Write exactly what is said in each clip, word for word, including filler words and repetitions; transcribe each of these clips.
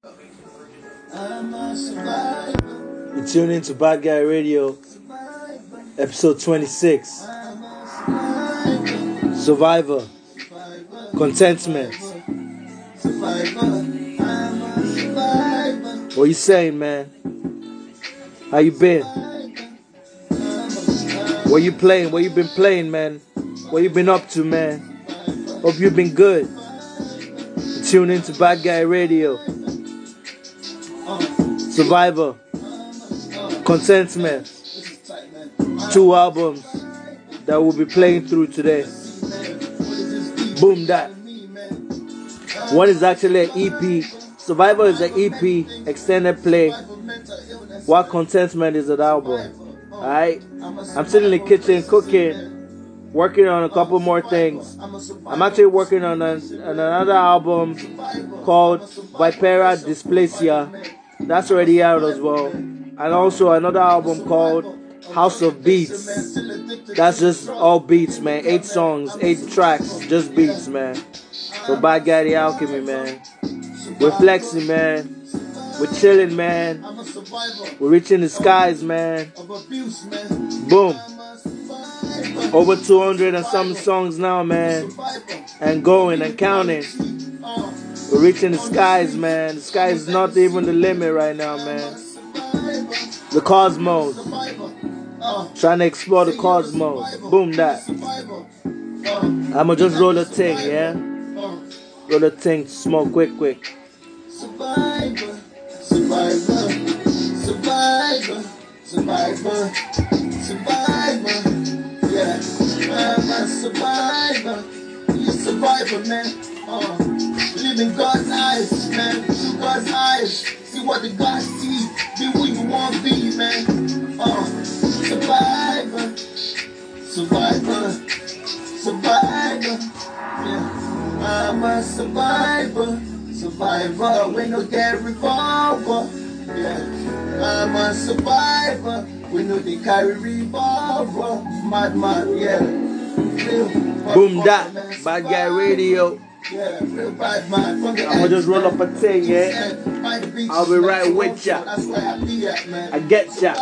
You tune in to Bad Guy Radio, episode twenty-six. Survivor, contentment. What you saying, man? How you been? What you playing? What you been playing, man? What you been up to, man? Hope you've been good. You tune in to Bad Guy Radio. Survivor, contentment. Two albums that we'll be playing through today. Boom that. One is actually an E P. Survivor is an E P, extended play, while Contentment is an album. Alright? I'm sitting in the kitchen cooking, working on a couple more things. I'm actually working on, an, on another album called Vipera Dysplasia. That's already out as well. And also another album called House of Beats. That's just all beats, man. Eight songs, eight tracks, just beats, man. So Bad Guy The Alchemy, man. We're flexing, man. We're chilling, man. We're reaching the skies, man. Boom. Over two hundred and some songs now, man. And going and counting. We're reaching the skies, man. The sky is not even the limit right now, man. The cosmos. Trying to explore the cosmos. Boom that. I'ma just roll a thing, yeah? Roll a thing, smoke quick, quick. Survivor, survivor, survivor, survivor, survivor. Yeah, I'm a survivor. You survivor, man. Uh, live in God's eyes, man. Through God's eyes. See what the God see. Be who you want to be, man. Uh, survivor, survivor, survivor. Yeah. I'm a survivor, survivor. We no get revolver. Yeah. I'm a survivor. We know they carry revolver. Madman, yeah. Boom that, Bad Guy Radio. Yeah, real bad man. I'ma just roll up a thing, yeah. I'll be right with ya. I get ya.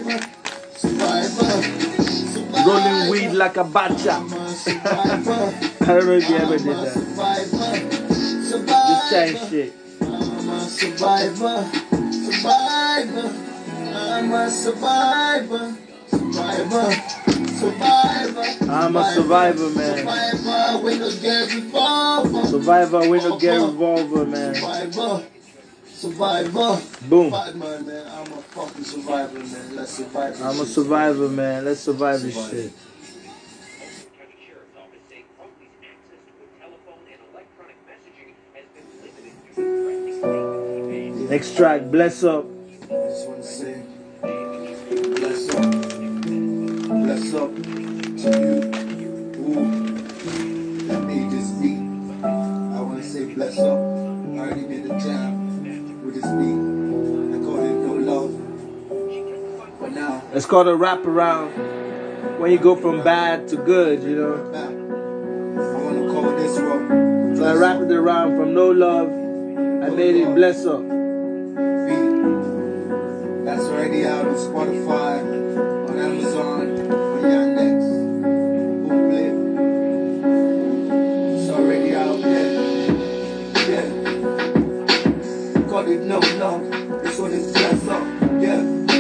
Rolling weed like a batcha. I don't know if you ever did that. Just trying shit. I'm a survivor, survivor. I'm a survivor, survivor. Survivor. I'm a survivor, man. Survivor, we no get revolver. Survivor, we no get revolver, man. Survivor. Survivor. Boom. Batman, man. I'm a fucking survivor, man. Let's survive. I'm a survivor, man. Let's survive this shit. Next track, Bless Up. I just want to say, bless up. Bless up to you who that made this beat. I want to say bless up. I already did the jam with this beat. I call it No Love. But now it's called a wrap around. When you go from bad to good, you know. I want to call this one. So I wrapped it around from No Love. I made it Bless Up. Beat. That's already out on Spotify, on Amazon. No love, this one is bless up, yeah.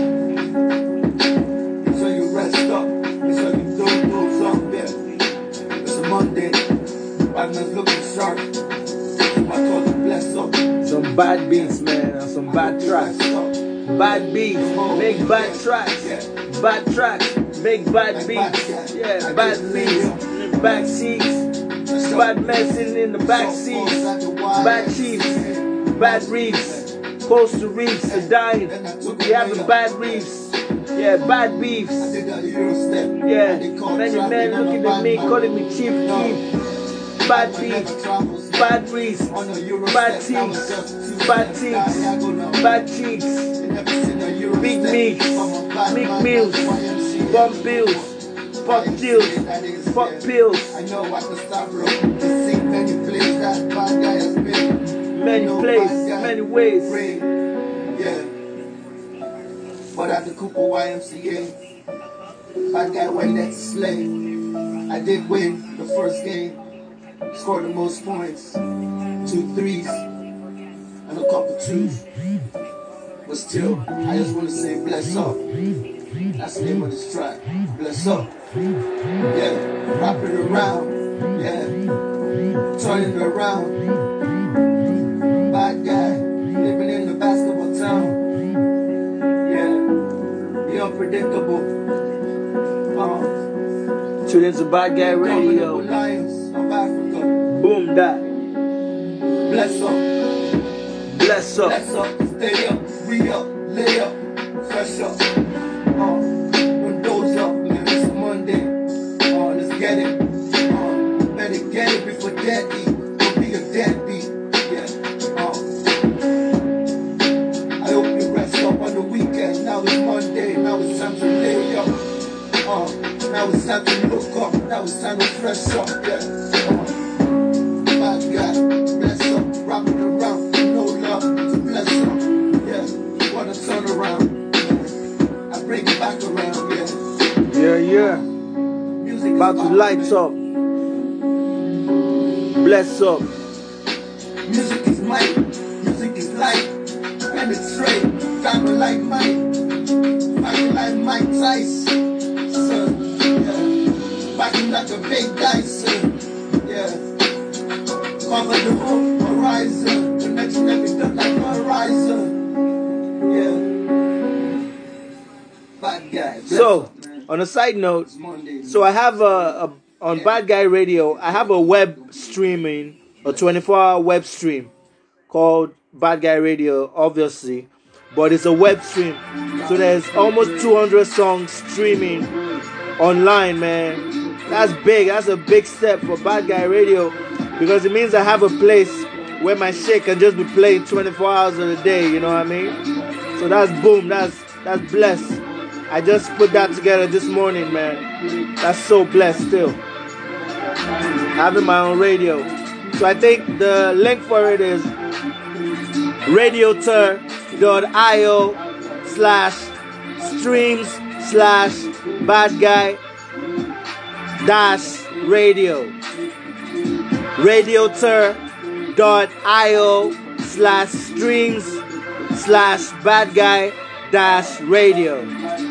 So you rest up, so you don't lose up, yeah. It's a Monday, bad man's looking sharp. So I call it bless up. Some bad beats, man, and some bad tracks. Bad beats, make bad tracks. Bad tracks, make bad beats. Yeah, bad beats, back seats. Bad messing in the back seats. Bad chiefs. Bad reefs, coastal reefs are dying. We having bad reefs, yeah, bad beefs. Yeah, many men looking at me, calling me Chief Keef. Bad beefs, bad reefs, bad teeth, bad teeth, bad cheeks, big meats, big meals, bump bills, fuck deals, fuck pills. I know I can stop, bro. See many places that bad guy has been. many places, many ways. Yeah. But at the Cooper Y M C A, bad guy went that slay. I did win the first game, scored the most points, two threes, and a couple twos. But still, I just want to say bless up. That's the name of this track. Bless up. Yeah, wrap it around. Yeah, turn it around. Bad guy, living in the basketball town. Yeah, the unpredictable. Uh, Tune into Bad Guy Radio. Lions of Africa. Boom that. Bless up. Bless up. Bless up. Stay up. Re up. Lay up. Fresh up. Uh, windows up. Man, it's a Monday. Uh, let's get it. Uh, better get it before dead eat. Don't be a deadbeat. Yeah. Uh, I hope you rest up on the weekend. Now it's Monday. Now it's time to lay up. Uh, now it's time to look up. Now it's time to fresh up. Yeah. Uh, bad guy. Bless up. Rock it around. No love to bless up. Yeah. Wanna turn around. I bring it back around. Yeah. Yeah, yeah. Music About to light up. Bless up. Music is might. Music is light. Penetrate. Diamond like Mike. Fighting like Mike Tyson. Yeah. Backing like a big dice. Yeah. Cover the whole horizon. Connection every done like a horizon. Yeah. Bad guy. So, on a side note, so I have a, a on Bad Guy Radio, I have a web streaming, a twenty-four hour web stream called Bad Guy Radio, obviously, but it's a web stream. So there's almost two hundred songs streaming online, man. That's big. That's a big step for Bad Guy Radio because it means I have a place where my shit can just be playing twenty-four hours of the day. You know what I mean? So that's boom. That's that's blessed. I just put that together this morning, man. That's so blessed still. Having my own radio. So I think the link for it is radiotur.io slash streams slash bad guy dash radio. radiotur.io slash streams slash bad guy dash radio.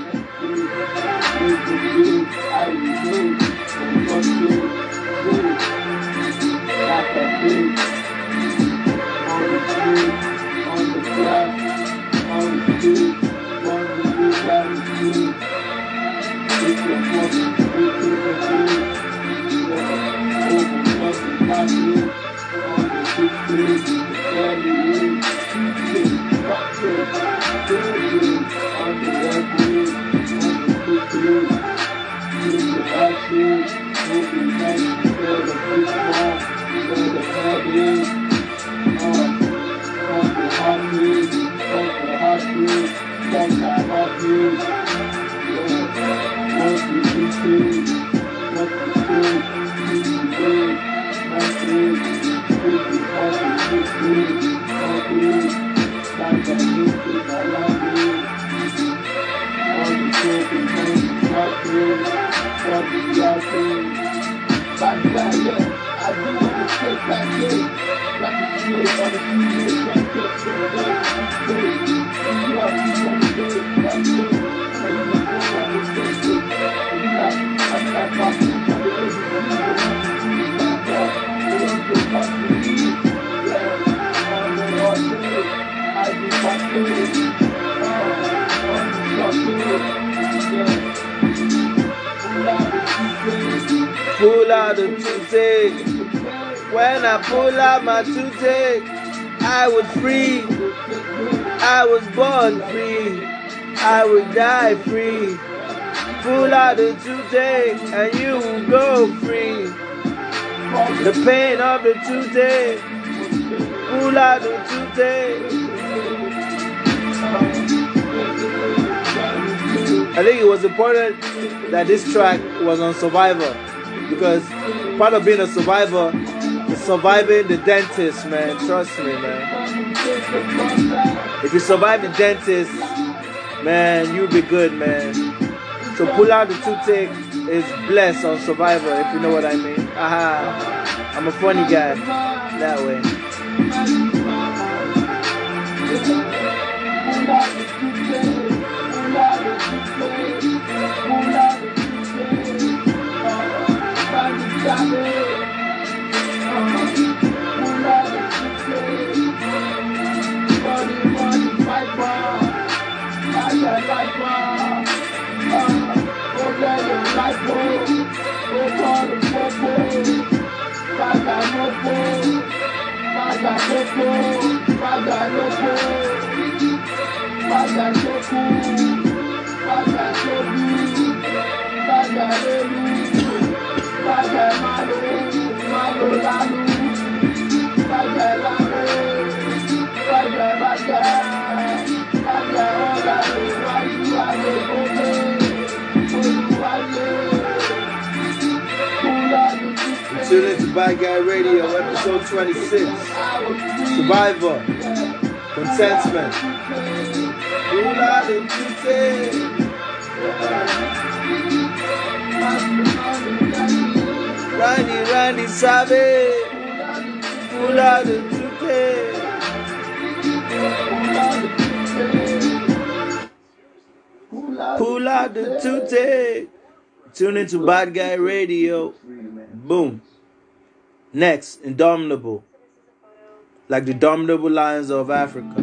Pull out the toothache. When I pull out my toothache, I was free. I was born free. I would die free. Pull out the toothache and you will go free. The pain of the toothache. Pull out the toothache. I think it was important that this track was on Survivor because part of being a survivor is surviving the dentist, man. Trust me, man. If you survive the dentist, man, you'll be good, man. So pull out the toothache is blessed on Survivor, if you know what I mean. Aha. I'm a funny guy that way. Tune into Bad Guy Radio, episode twenty-six. Survivor. Contentment. Randy, Randy, Sabe. Pula de Tute. Pula de Tute. Tune into Bad Guy Radio. Boom. Next, Indomitable. Like the Domitable Lions of Africa.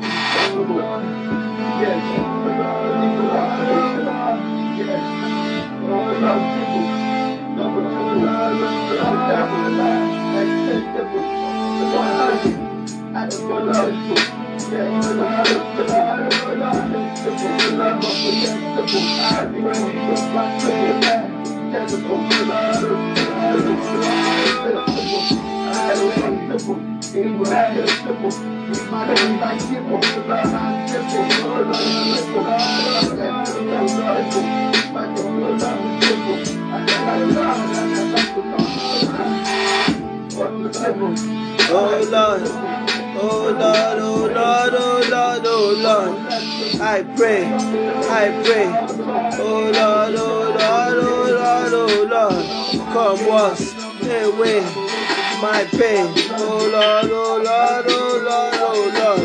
Oh Lord, oh Lord, oh Lord, oh Lord, oh Lord, I pray, I pray, oh Lord, oh Lord, oh Lord, oh Lord, come wash away my pain, oh Lord, oh Lord, oh Lord, oh Lord.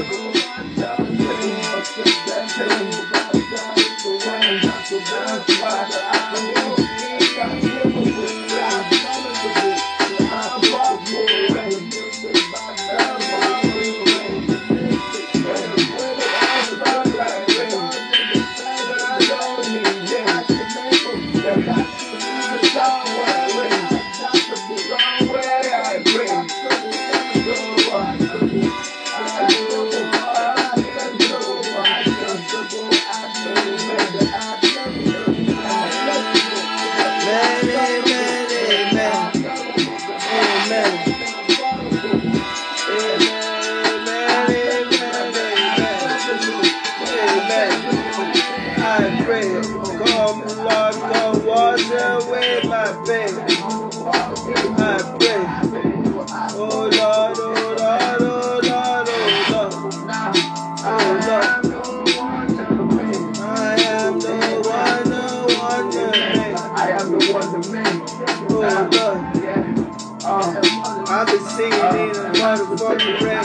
I've been singing in the motherfucking rain.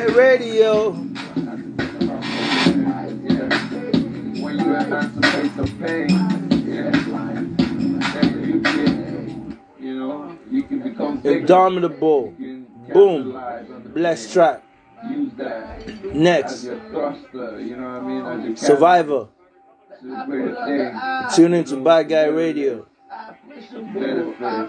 Guy Radio. When you emancipate the pain, yeah, then you can, you know, you can become Indomitable. Boom. Blessed track. Use that Next. as your thruster, you know what I mean? As your Survivor. thing. Tune into Bad Guy Radio. Benefit, you know,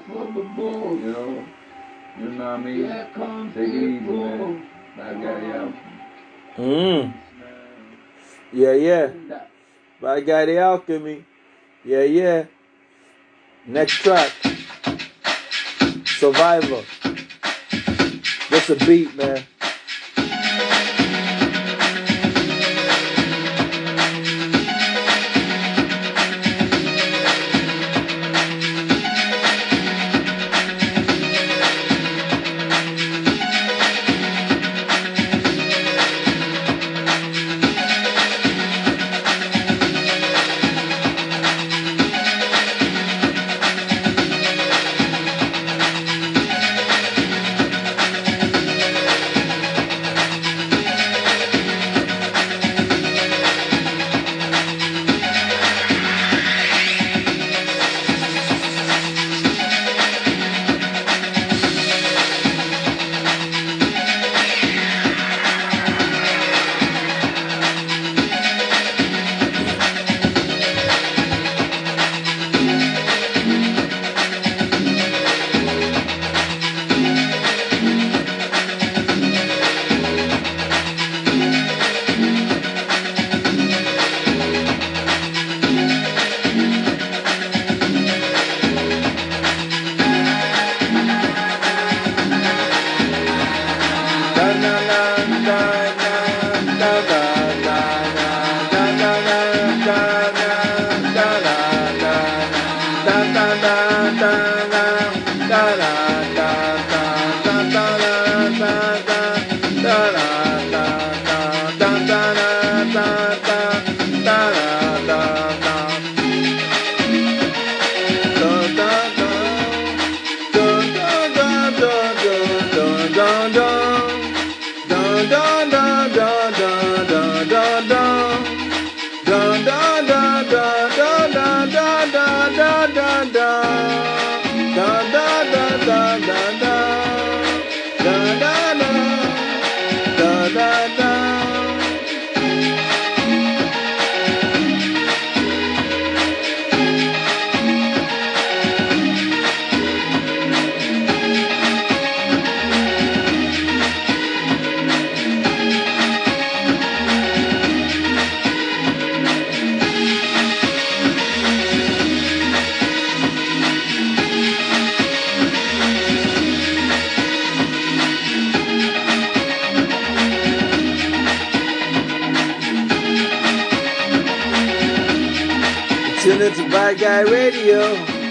you know what I mean? Take it easy, man. Bad Guy, yeah. Mm. Yeah, yeah. Bad Guy the Alchemy. Yeah, yeah. Next track. Survivor. Just a beat, man. Tune into Bad Guy Radio.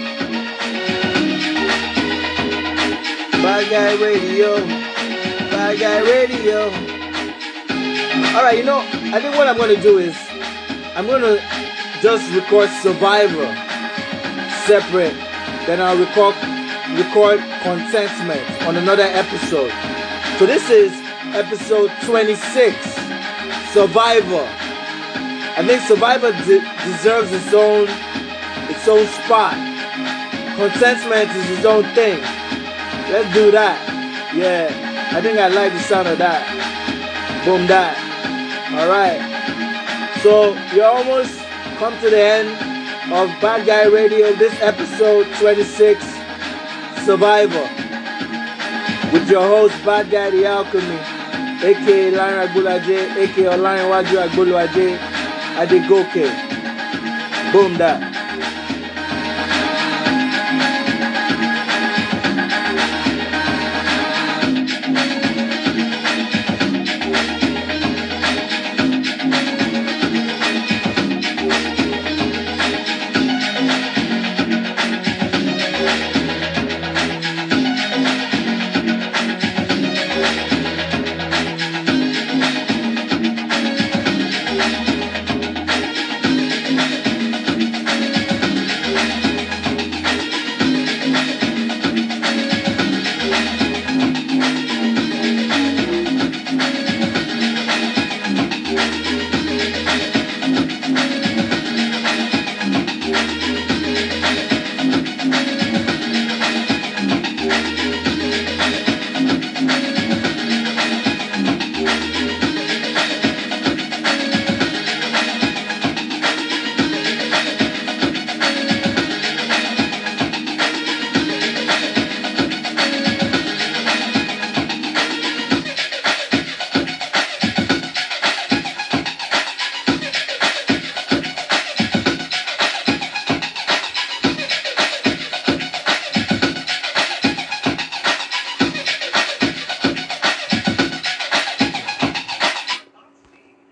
Bad Guy Radio. Bad Guy Radio. Alright, you know, I think what I'm going to do is I'm going to just record Survivor separate. Then I'll record, record Contentment on another episode. So this is episode twenty-six, Survivor. I think Survivor de- deserves its own, its own spot. Contentment is its own thing. Let's do that. Yeah, I think I like the sound of that. Boom, that. All right. So you almost come to the end of Bad Guy Radio. This episode twenty-six, Survivor, with your host Bad Guy the Alchemy, aka Larin Agbolaje, aka Olarinwaju Agboluwaje. Adegoke. Boom that.